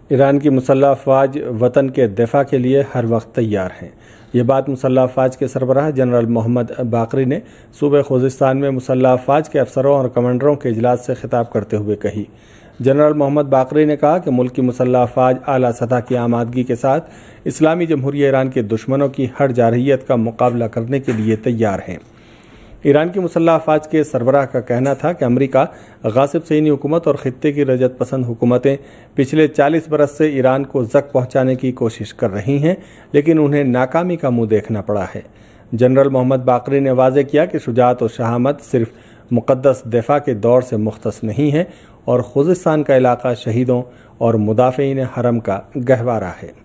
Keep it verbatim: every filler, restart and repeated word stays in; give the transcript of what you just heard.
Iran की मुसल्लह अफवाज वतन के दिफा के लिए हर वक्त तैयार हैं। ये बात मुसल्लह अफवाज के सरबराह जनरल मोहम्मद बाकरी ने सूबे खुज़िस्तान में मुसल्लह अफवाज के अफसरों और कमांडरों के इजलास से खिताब करते हुए कही। जनरल मोहम्मद बाकरी ने कहा कि मुल्क की मुसल्लह अफवाज आला सतह की आमादगी के साथ इस्लामी जमहूरिया ईरान के दुश्मनों की हर जारहियत का मुकाबला करने के लिए तैयार हैं। ईरान की मुसल्लह अफवाज के सरबराह का कहना था कि अमरीका गासिब सैनी हुकूमत और खित्ते की रजत पसंद हुकूमतें पिछले चालीस बरस से ईरान को जख्म पहुंचाने की कोशिश कर रही हैं, लेकिन उन्हें नाकामी का मुंह देखना पड़ा है। जनरल मोहम्मद बाकरी ने वाज़ेह किया कि शुजाअत और शहामत सिर्फ मुक़द्दस दिफा के दौर से मुख्तस नहीं है और खुज़िस्तान का इलाका शहीदों और मुदाफ़िईन हरम का गहवारा है।